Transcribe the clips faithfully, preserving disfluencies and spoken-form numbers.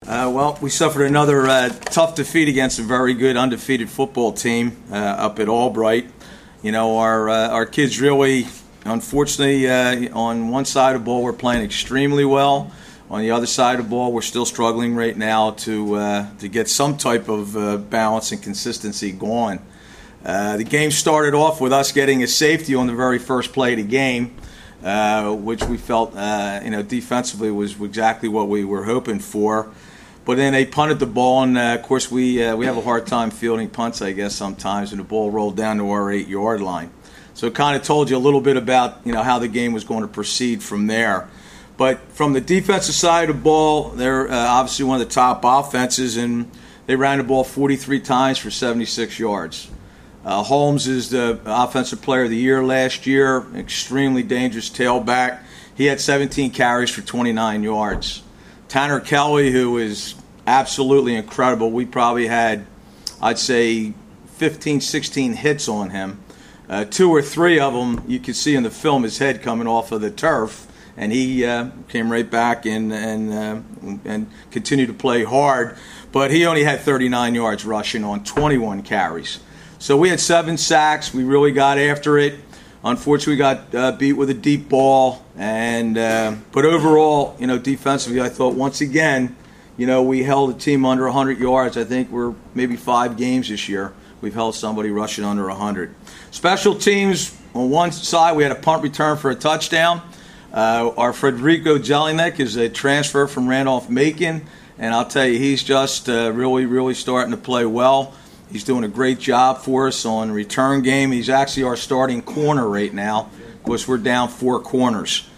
Uh, well, we suffered another uh, tough defeat against a very good undefeated football team uh, up at Albright. You know, our uh, our kids really, unfortunately, uh, on one side of the ball we're playing extremely well. On the other side of the ball, we're still struggling right now to uh, to get some type of uh, balance and consistency going. Uh, the game started off with us getting a safety on the very first play of the game, uh, which we felt, uh, you know, defensively was exactly what we were hoping for. But then they punted the ball, and uh, of course we uh, we have a hard time fielding punts, I guess, sometimes, and the ball rolled down to our eight-yard line. So it kind of told you a little bit about, you know, how the game was going to proceed from there. But from the defensive side of the ball, they're uh, obviously one of the top offenses, and they ran the ball forty-three times for seventy-six yards. Uh, Holmes is the Offensive Player of the Year last year, extremely dangerous tailback. He had seventeen carries for twenty-nine yards. Tanner Kelly, who is absolutely incredible, we probably had, I'd say, fifteen, sixteen hits on him. Uh, two or three of them, you could see in the film his head coming off of the turf, and he uh, came right back and and uh, and continued to play hard. But he only had thirty-nine yards rushing on twenty-one carries. So we had seven sacks. We really got after it. Unfortunately, we got uh, beat with a deep ball. And uh, but overall, you know, defensively, I thought once again, you know, we held the team under one hundred yards. I think we're maybe five games this year we've held somebody rushing under one hundred. Special teams, on one side, we had a punt return for a touchdown. Uh, our Federico Jelinek is a transfer from Randolph-Macon, and I'll tell you, he's just uh, really, really starting to play well. He's doing a great job for us on return game. He's actually our starting corner right now. Of course, we're down four corners.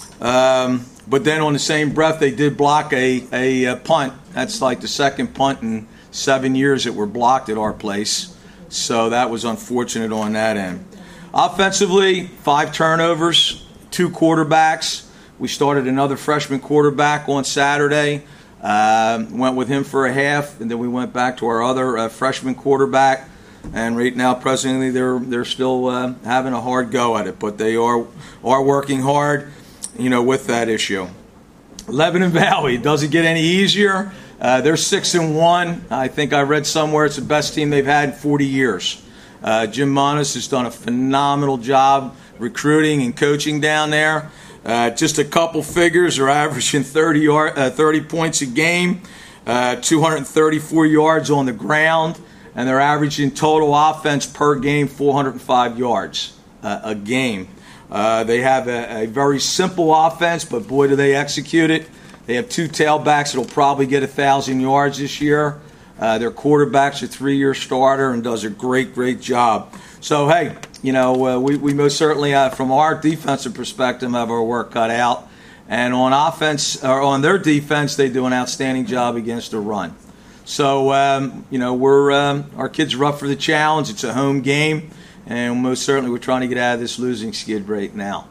Um, but then on the same breath, they did block a, a, a punt. That's like the second punt in seven years that were blocked at our place. So that was unfortunate on that end. Offensively, five turnovers, two quarterbacks. We started another freshman quarterback on Saturday. Uh, went with him for a half, and then we went back to our other uh, freshman quarterback. And right now, presently, they're they're still uh, having a hard go at it, but they are are working hard, you know, with that issue. Lebanon Valley doesn't get any easier. Uh, they're six and one. I think I read somewhere it's the best team they've had in forty years. Uh, Jim Monas has done a phenomenal job recruiting and coaching down there. Uh, just a couple figures are averaging thirty, yard, uh, thirty points a game, uh, two hundred thirty-four yards on the ground, and they're averaging total offense per game four hundred five yards uh, a game. Uh, they have a, a very simple offense, but boy, do they execute it. They have two tailbacks that will probably get one thousand yards this year. Uh, their quarterback's a three-year starter and does a great, great job. So, hey, you know, uh, we, we most certainly, uh, from our defensive perspective, have our work cut out. And on offense, or on their defense, they do an outstanding job against the run. So, um, you know, we're um, our kids are up for the challenge. It's a home game, and most certainly we're trying to get out of this losing skid right now.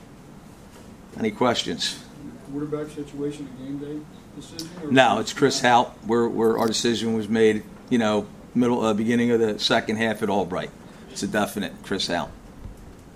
Any questions? Quarterback situation, a game day decision? Or no, it's Chris Hout. We're, we're, our decision was made, you know, middle, uh, beginning of the second half at Albright. It's a definite Chris Hout.